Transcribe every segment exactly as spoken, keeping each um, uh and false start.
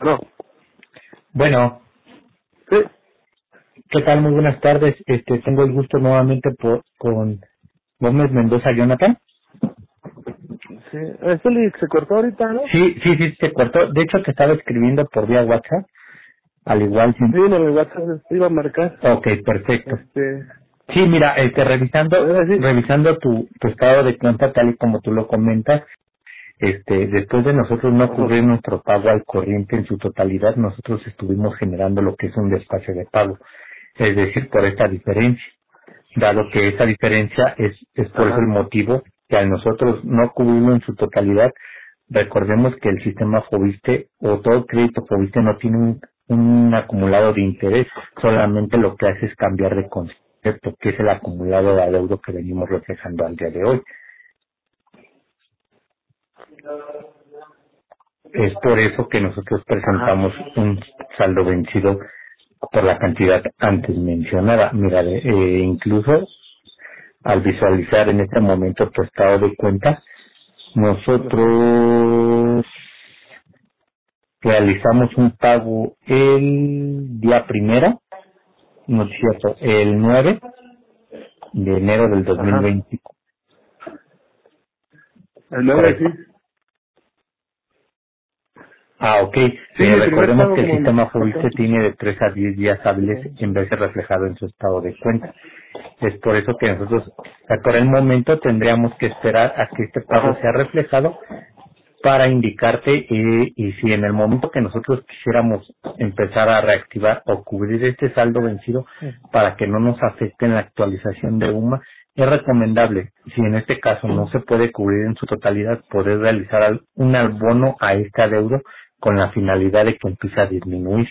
No. Bueno, Sí. ¿qué tal? Muy buenas tardes. Este, tengo el gusto nuevamente por, con Gómez Mendoza Jonathan. Sí. Esto le- se cortó ahorita, ¿no? Sí, sí, sí, se cortó. De hecho, te estaba escribiendo por vía WhatsApp. Al igual, Sí, en el WhatsApp te iba a marcar. sí. Ok, perfecto. Este... Sí, mira, este, revisando, Ahora sí. revisando tu, tu estado de cuenta tal y como tú lo comentas, este, después de nosotros no Ajá. cubrir nuestro pago al corriente en su totalidad, nosotros estuvimos generando lo que es un despacho de pago. Es decir, por esta diferencia. Dado que esa diferencia es, es por eso el Ajá. motivo que a nosotros no cubrirlo en su totalidad, recordemos que el sistema Fobiste o todo crédito Fobiste no tiene un, un acumulado de interés, solamente lo que hace es cambiar de concepto, que es el acumulado de adeudo que venimos reflejando al día de hoy. Es por eso que nosotros Ajá. presentamos un saldo vencido por la cantidad antes mencionada. Mira, eh, incluso al visualizar en este momento tu estado de cuenta, Ajá. nosotros realizamos un pago el día primero, no es cierto, el nueve de enero del dos mil Ajá. veinte, El nueve, correcto. sí. Ah, ok, Sí, pero mi primer recordemos pago que el como me sistema faltó. Fobiste tiene de tres a diez días hábiles Ajá. en verse reflejado en su estado de cuenta. Es por eso que nosotros, o sea, por el momento, tendríamos que esperar a que este pago Ajá. sea reflejado para indicarte eh, y si en el momento que nosotros quisiéramos empezar a reactivar o cubrir este saldo vencido para que no nos afecte en la actualización de U M A, es recomendable, si en este caso no se puede cubrir en su totalidad, poder realizar al- un abono a este adeudo con la finalidad de que empiece a disminuir.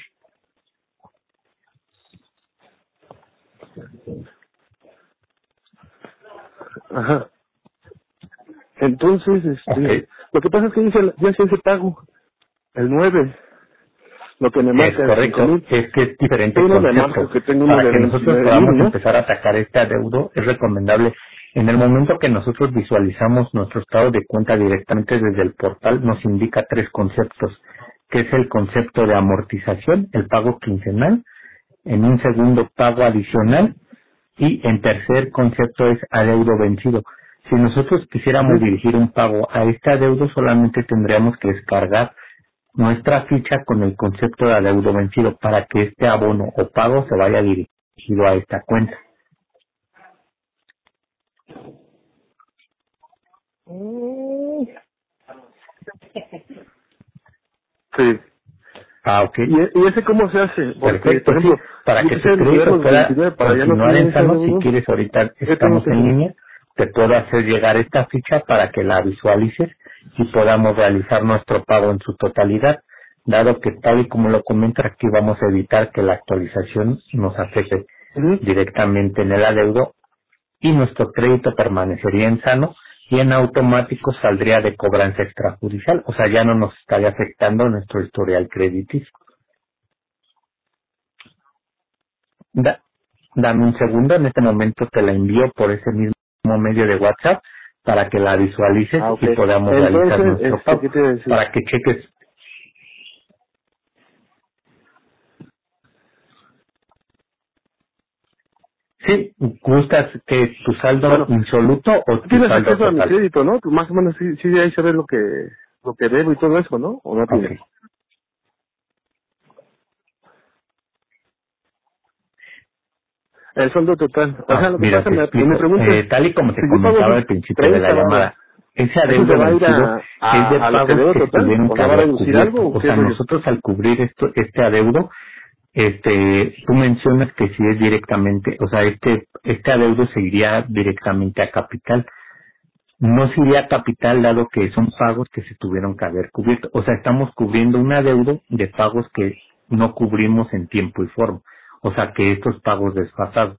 Ajá. Entonces, Ok, este... Lo que pasa es que dice, ya se ese pago. El nueve. Lo que me es marca de cinco correcto, mil. es que es diferente Uno me marca concepto. que tengo uno Para de que nosotros veintinueve podamos mil, ¿no? empezar a atacar este adeudo, es recomendable, en el momento que nosotros visualizamos nuestro estado de cuenta directamente desde el portal, nos indica tres conceptos, que es el concepto de amortización, el pago quincenal, en un segundo pago adicional, y en tercer concepto es adeudo vencido. Si nosotros quisiéramos Ujú. dirigir un pago a este adeudo, solamente tendríamos que descargar nuestra ficha con el concepto de adeudo vencido para que este abono o pago se vaya dirigido a esta cuenta. Mm. Sí. Ah, ok. ¿Y, e- ¿Y ese cómo se hace? Porque, Perfecto, por sí. ejemplo, Para yo que tu quisiera liquidar crédito los pueda veintinueve para ya no continuar tener en ese sano, si adeudo. quieres ahorita ¿Qué tengo estamos que en hacer? línea, te puedo hacer llegar esta ficha para que la visualices y podamos realizar nuestro pago en su totalidad, dado que tal y como lo comento aquí vamos a evitar que la actualización nos afecte Ujú. directamente en el adeudo y nuestro crédito permanecería en sano y en automático saldría de cobranza extrajudicial, o sea, ya no nos estaría afectando nuestro historial crediticio. Da- dame un segundo, en este momento te la envío por ese mismo medio de WhatsApp para que la visualices Ah, ok. y podamos realizar Entonces, nuestro este, pago, ¿qué te iba a decir? para que cheques. Sí, ¿gustas que tu saldo Bueno, insoluto o tú tu tienes saldo acceso a mi total? crédito, ¿no? Tú más o menos sí, sí ahí sabes lo que, lo que debo y todo eso, ¿no? ¿O no Ok. tienes? El saldo total. O sea, Ah, lo que mira, pasa, te me, mi explico. pregunta es, Eh, tal y como te si yo pago comentaba al principio de la treinta varos, llamada, ese ¿eso se adeudo va a ir vencido a, es de a, a lo que pagos debo que se total? tuvieron ¿O que sea, va a haber reducir cubierto. algo o O qué sea, rollo? nosotros al cubrir esto, este adeudo, este, tú mencionas que si es directamente, o sea, este, este adeudo se iría directamente a capital. No se iría a capital dado que son pagos que se tuvieron que haber cubierto. O sea, estamos cubriendo un adeudo de pagos que no cubrimos en tiempo y forma. O sea, que estos pagos desfasados.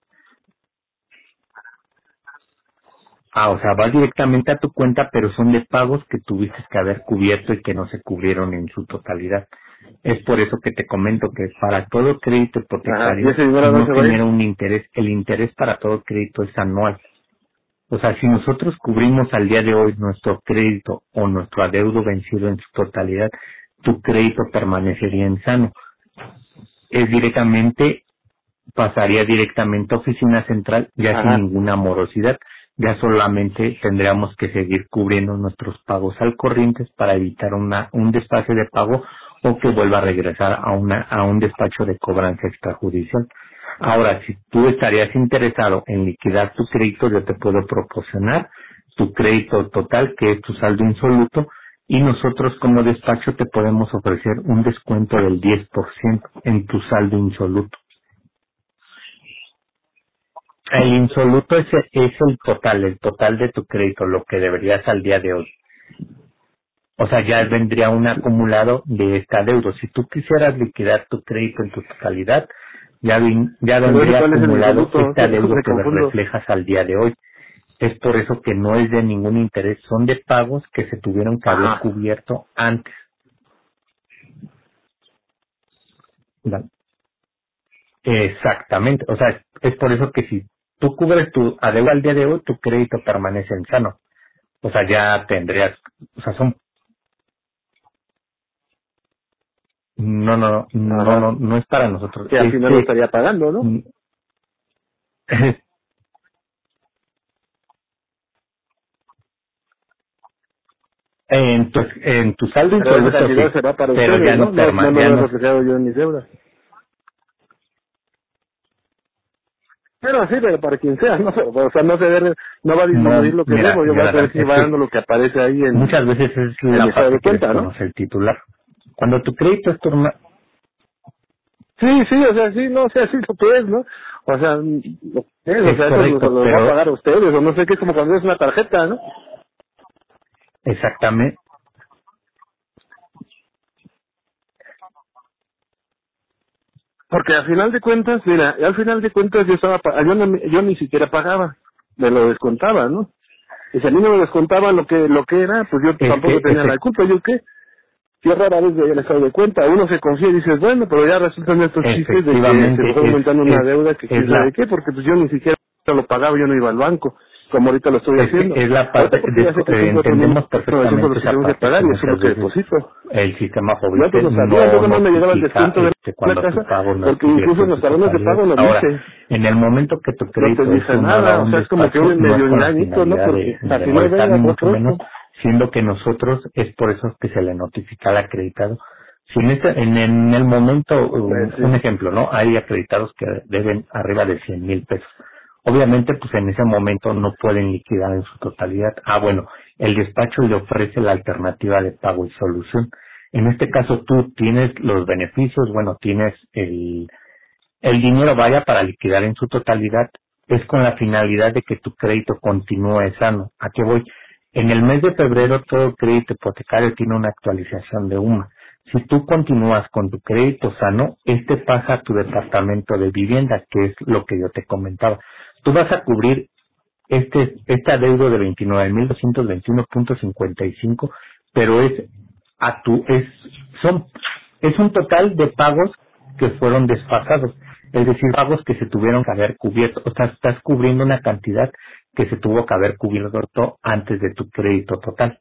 Ah, o sea, va directamente a tu cuenta, pero son de pagos que tuviste que haber cubierto y que no se cubrieron en su totalidad. Es por eso que te comento que para todo crédito Ajá, ¿y hipotecario ese dinero a dónde no se va a ir? genera un interés. El interés para todo crédito es anual. O sea, si nosotros cubrimos al día de hoy nuestro crédito o nuestro adeudo vencido en su totalidad, tu crédito permanecería en sano. Es directamente, pasaría directamente a oficina central, ya Ajá. sin ninguna morosidad. Ya solamente tendríamos que seguir cubriendo nuestros pagos al corriente para evitar una un desfase de pago o que vuelva a regresar a una a un despacho de cobranza extrajudicial. Ahora, si tú estarías interesado en liquidar tu crédito, yo te puedo proporcionar tu crédito total, que es tu saldo insoluto, y nosotros como despacho te podemos ofrecer un descuento del diez por ciento en tu saldo insoluto. El insoluto es, es el total, el total de tu crédito, lo que deberías al día de hoy. O sea, ya vendría un acumulado de esta deuda. Si tú quisieras liquidar tu crédito en tu totalidad, ya, vin, ya Pero vendría ¿cuál es el acumulado insoluto? esta deuda Me que confundo. reflejas al día de hoy. Es por eso que no es de ningún interés, son de pagos que se tuvieron que haber Ajá. cubierto antes. ¿Vale? Exactamente. O sea, es por eso que si tú cubres tu adeudo al día de hoy, tu crédito permanece en sano. O sea, ya tendrías, o sea, son, no, no, no, no, Ajá. no es para nosotros. Que al final lo Este, estaría pagando, ¿no? mm, en tu, en tu saldo Pero esa insoluto cantidad sí, se va para pero ustedes, ya ¿no? no No, no perma, lo ya veo no, reflejado yo en mis deudas. Pero sí, pero para quien sea, no sé, o sea, no se ve, no va a disminuir no, lo que mira, debo, yo voy a Jonathan, poder seguir es que pagando lo que aparece ahí en, muchas veces es en mi la estado parte de que cuenta, ¿no? desconoce el titular. Cuando tu crédito es turma, Sí, sí, o sea, sí, no, o sea, sí lo que es, ¿no? O sea, mm, lo que es, o es sea, eso lo, correcto, lo va a pero pagar a ustedes, o no sé qué, es como cuando es una tarjeta, ¿no? exactamente, Porque al final de cuentas, mira, al final de cuentas yo estaba, pa- yo, no, yo ni siquiera pagaba, me lo descontaba, ¿no? Y si a mí no me descontaba lo que lo que era, pues yo es tampoco que tenía la efect- culpa, ¿yo qué? Yo rara vez veía el estado de cuenta, uno se confía y dices, bueno, pero ya resultan estos chistes de que se efectivamente fue es, aumentando una es, deuda que quién es sabe la, qué, porque pues yo ni siquiera lo pagaba, yo no iba al banco, como ahorita lo estoy es que haciendo. es la Ahorita parte, porque ya sé desco- que eh, son cuatro mil entendemos novecientos perfectamente los que esa tengo que parte que pagar y eso es lo muchas que veces deposito. el sistema Yo antes Fobiste no sabía, yo no no me llegaba el notifica descuento de este la cuando tu casa, pago no es porque incluso cubierto en en los su talones de totalidad. pago lo Ahora, dice, en el momento que tu no te crédito es dice sumado a nada, o un sea, es como que despacho, un no es medio con la engañito, ¿no? finalidad Porque de, para de que no molestar venga ni por mucho menos, pronto. siendo que nosotros es por eso que se le notifica al acreditado. Si en, este, en, en el momento, Pues un, sí. un ejemplo, ¿no? Hay acreditados que deben arriba de cien mil pesos. Obviamente, pues en ese momento no pueden liquidar en su totalidad. Ah, bueno, el despacho le ofrece la alternativa de pago y solución. En este caso tú tienes los beneficios, bueno, tienes el, el dinero vaya para liquidar en su totalidad, es con la finalidad de que tu crédito continúe sano. ¿A qué voy? En el mes de febrero todo crédito hipotecario tiene una actualización de U M A. Si tú continúas con tu crédito sano, este pasa a tu departamento de vivienda, que es lo que yo te comentaba. Tú vas a cubrir este este adeudo de veintinueve mil doscientos veintiuno punto cincuenta y cinco, pero es a tu es son es un total de pagos que fueron desfasados, es decir, pagos que se tuvieron que haber cubierto. O sea, estás cubriendo una cantidad que se tuvo que haber cubierto antes de tu crédito total.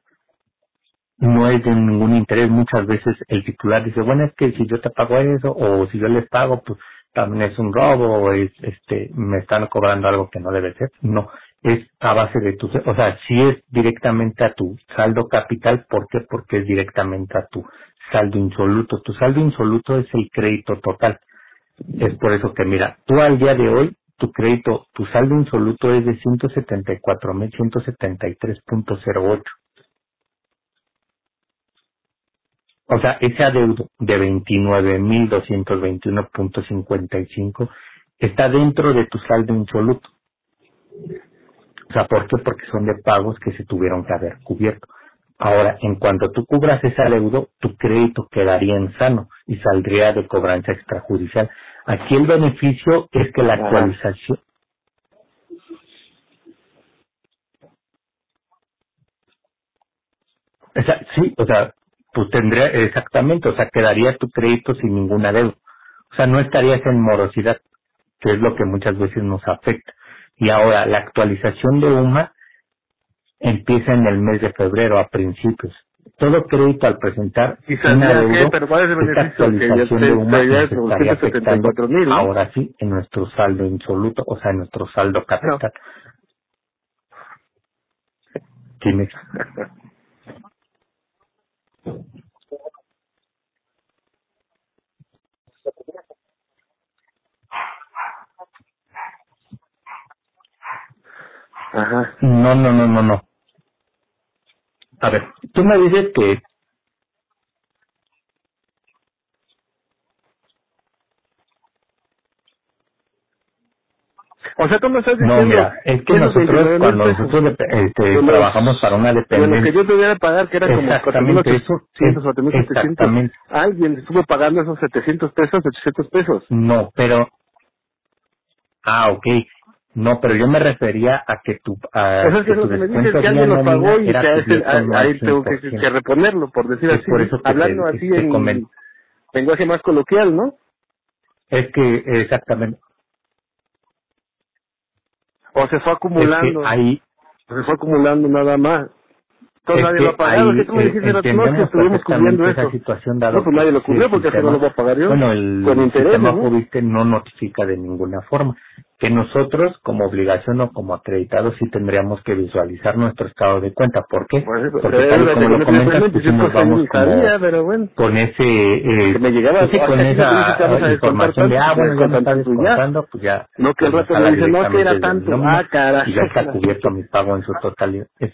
No es de ningún interés. Muchas veces el titular dice, bueno, es que si yo te pago eso, o si yo les pago, pues también es un robo, o es, este, me están cobrando algo que no debe ser. No, es a base de tu, o sea, si es directamente a tu saldo capital. ¿Por qué? Porque es directamente a tu saldo insoluto. Tu saldo insoluto es el crédito total. Es por eso que, mira, tú al día de hoy, tu crédito, tu saldo insoluto es de ciento setenta y cuatro mil ciento setenta y tres punto cero ocho. O sea, ese adeudo de veintinueve mil doscientos veintiuno punto cincuenta y cinco está dentro de tu saldo insoluto. O sea, ¿por qué? Porque son de pagos que se tuvieron que haber cubierto. Ahora, en cuanto tú cubras ese adeudo, tu crédito quedaría en sano y saldría de cobranza extrajudicial. Aquí el beneficio es que la Ajá. actualización, o sea, sí, o sea, pues tendría exactamente, o sea, quedaría tu crédito sin ninguna deuda. O sea, no estarías en morosidad, que es lo que muchas veces nos afecta. Y ahora, la actualización de U M A empieza en el mes de febrero, a principios. todo crédito al presentar ¿Y un sabía qué? adeudo, Pero ¿cuál es el esta beneficio? Que ya actualización de te, U M A te, ya nos es estaría novecientos setenta y afectando cuatro mil, ¿no? ahora sí en nuestro saldo insoluto, o sea, en nuestro saldo No. capital. Tienes. Ajá. No, no, no, no, no. A ver, tú me dices que O sea, tú me estás no, diciendo mira, es que que esos nosotros veintinueve mil cuando pesos nosotros dep- este, de los trabajamos para una de lo que dependencia, yo tuviera que pagar, que era como cuatro mil exactamente eso, es ochocientos, cuatro mil setecientos, exactamente, alguien estuvo pagando esos setecientos pesos, ochocientos pesos. no, pero, ah, ok, no, pero yo me refería a que tu, a Eso es que que es tu lo que me dices, descuento que vía alguien lo pagó nómina y que era a ese, cubierto no a- al ahí cien tengo por que, que ciento reponerlo, por decir Es así, por eso que hablando te, así te en comento, lenguaje más coloquial, ¿no? es que exactamente, O se fue es que acumulando, ahí, o se fue acumulando nada más. Entonces es nadie lo ha que pagado, es que ahí tú me eh, dijiste, no, no, es que entendemos estuvimos cubriendo perfectamente esa eso. situación No, dado pues que nadie lo si el cubrió porque eso no lo sistema, voy a pagar yo, bueno, con el intereses, sistema ¿no? Fobiste no notifica de ninguna forma. Que nosotros, como obligación o como acreditados, sí tendríamos que visualizar nuestro estado de cuenta. ¿Por qué? Pues, Porque tal y fíjate como que lo no tenía comentas, presente, pues sí yo nos pues yo vamos ni como sabía, pero bueno, con ese, que eh, me llegaba, pues sí, o con sea, que si te dice que esa vamos eh, a descontar información de, tanto, ah, pues me bueno, ya me descontan está tanto y ya. descontando, pues ya, No que pues al me rato me sale dicen, no, que directamente era desde mi tanto, nómina ah, y ya está carajo. cubierto mi pago en su totalidad. Es-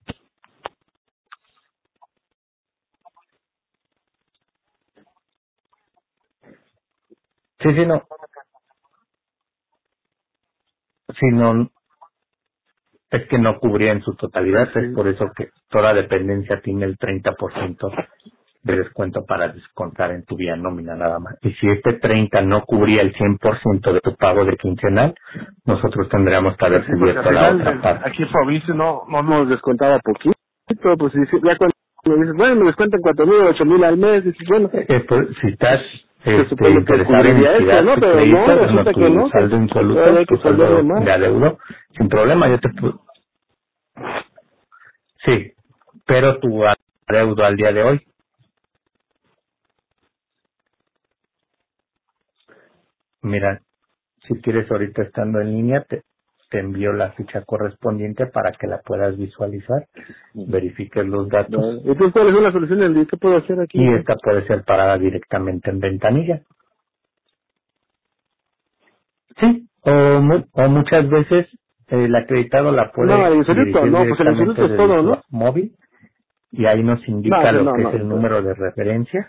sí, sí, no, sí, no, es que no cubría en su Pues totalidad, es sí. por eso que toda dependencia tiene el treinta por ciento de descuento para descontar en tu vía nómina nada más. Y si este treinta no cubría el cien por ciento de tu pago de quincenal, nosotros tendríamos que Pues haber sí, porque al cubierto la final otra eh, parte. aquí Fabricio no, no nos descontaba poquito, pues y si- ya cuando me dices, bueno, me descuentan cuatro mil, ocho mil al mes, dices, bueno, Esto, si pues estás se este, supone que interesado en cubriría eso, liquidar ¿no? tu Pero no, crédito, bueno, resulta que tu no, que saldo todavía insoluto, hay tu que saldo de saldo más. de adeudo, sin problema, yo te pu- sí, pero tu adeudo al día de hoy, mira, si quieres ahorita estando en línea, te, te envío la ficha correspondiente para que la puedas visualizar, verifiques los datos Vale. Entonces, ¿cuál es la solución? ¿El ¿Qué puedo hacer aquí? y ¿No? esta puede ser parada directamente en ventanilla. Sí, o, mu- o muchas veces el acreditado la No, puede el insólito, dirigir no, pues el directamente insólito es desde todo, su ¿no? móvil y ahí nos No, indica ese lo no, que es no, el entonces. número de referencia.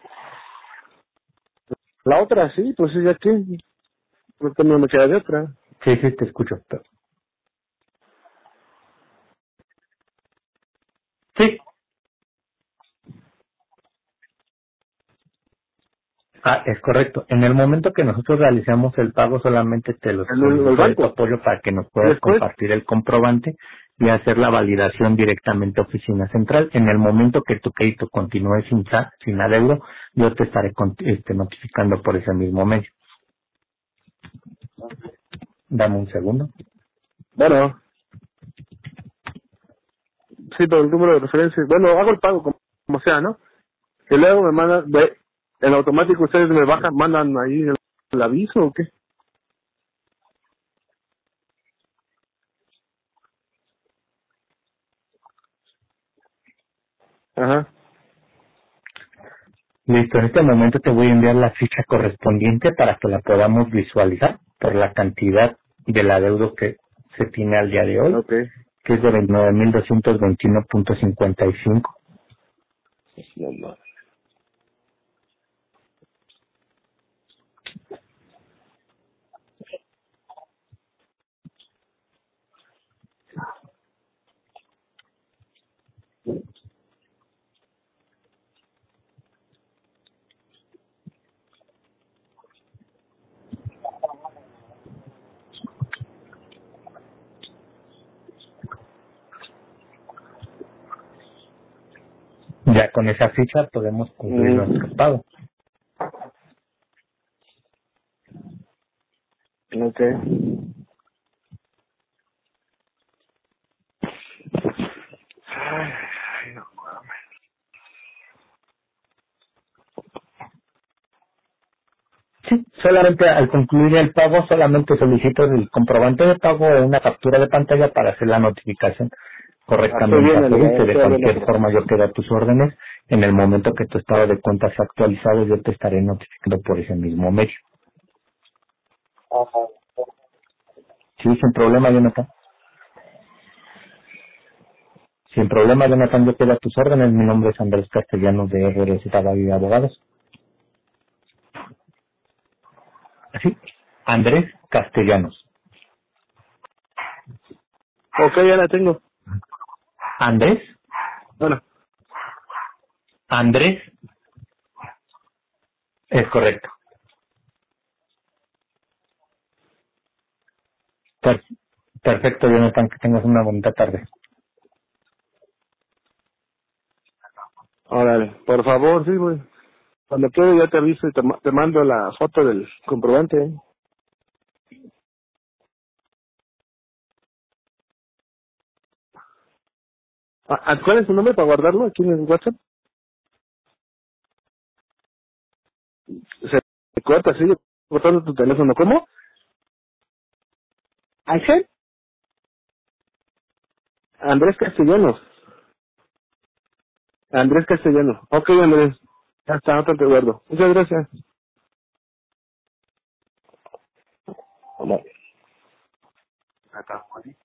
La otra sí, pues sí, ya que, pues no me queda de otra. Sí, sí, te escucho. Sí, ah, es correcto. En el momento que nosotros realizamos el pago, solamente te lo El, el solicito de tu banco. apoyo para que nos Y puedas después, compartir el comprobante y hacer la validación directamente a oficina central. En el momento que tu crédito continúe sin, sa- sin adeudo, yo te estaré con- este, notificando por ese mismo medio. Dame un segundo. bueno, sí, pero el número de referencia, bueno, hago el pago como, como sea, ¿no? Y luego me mandan, de, en automático ustedes me bajan, mandan ahí el, el aviso o qué. Ajá. Listo, en este momento te voy a enviar la ficha correspondiente para que la podamos visualizar por la cantidad del adeudo que se tiene al día de hoy, Ok. que es de veintinueve mil doscientos veintiuno punto cincuenta y cinco. No, no. Ya con esa ficha podemos cubrir nuestro Mm, pago. ok. Ay, no. Solamente al concluir el pago, solamente solicito el comprobante de pago o una captura de pantalla para hacer la notificación correctamente a Felice. De cualquier forma, yo quedo a tus órdenes. En el momento que tu estado de cuenta sea actualizado, yo te estaré notificando por ese mismo medio. Sí, sin problema, Jonathan. Sin problema, Jonathan, yo quedo a tus órdenes. Mi nombre es Andrés Castellanos de R R Z Valida Abogados. ¿Así? Andrés Castellanos. Ok, ya la tengo. Andrés. Bueno. Andrés. Es correcto. Per- Perfecto, Jonathan, que tengas una bonita tarde. Órale, por favor, sí, güey. Cuando quede ya te aviso y te, ma- te mando la foto del comprobante. ¿eh? Ah, ah, ¿Cuál es su nombre para guardarlo aquí en el WhatsApp? Se corta, sigue cortando tu teléfono. ¿Cómo? ¿Ángel? Andrés Castellanos. Andrés Castellanos. Ok, Andrés. Ya está, no te guardo. Muchas gracias. Vamos. Acá,